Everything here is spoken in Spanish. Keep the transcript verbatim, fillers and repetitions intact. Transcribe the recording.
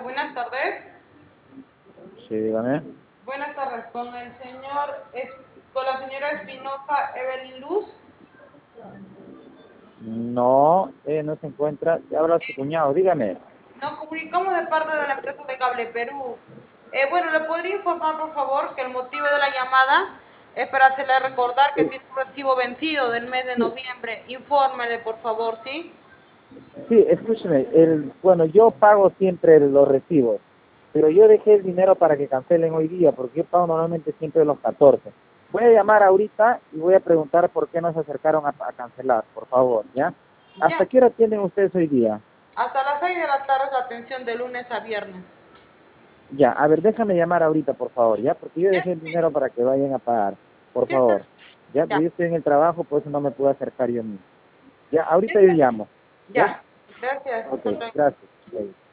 buenas tardes. Sí, dígame. Buenas tardes, con el señor, es, con la señora Espinosa Evelyn Luz. No, eh, no se encuentra. Te habla su cuñado, dígame. Nos comunicamos de parte de la empresa de Cable Perú. Eh, bueno, ¿le podría informar, por favor, que el motivo de la llamada es para hacerle recordar que Eh, tiene un recibo vencido del mes de sí, noviembre? Infórmele, por favor, ¿sí? sí, escúcheme. El, bueno, yo pago siempre los recibos, pero yo dejé el dinero para que cancelen hoy día, porque yo pago normalmente siempre los catorce. Voy a llamar ahorita y voy a preguntar por qué no se acercaron a, a cancelar, por favor, ¿ya? ¿Hasta Ya. qué hora tienen ustedes hoy día? Hasta las seis de la tarde es la atención de lunes a viernes. Ya, a ver, déjame llamar ahorita, por favor, ¿ya? Porque yo Ya, dejé el dinero para que vayan a pagar, por ya está. favor. Ya, pero Ya, yo estoy en el trabajo, por eso no me puedo acercar yo mismo. Ya, ya ahorita yo está. llamo. ¿Ya? Ya. Gracias. Ok, Hasta luego. gracias. Ok.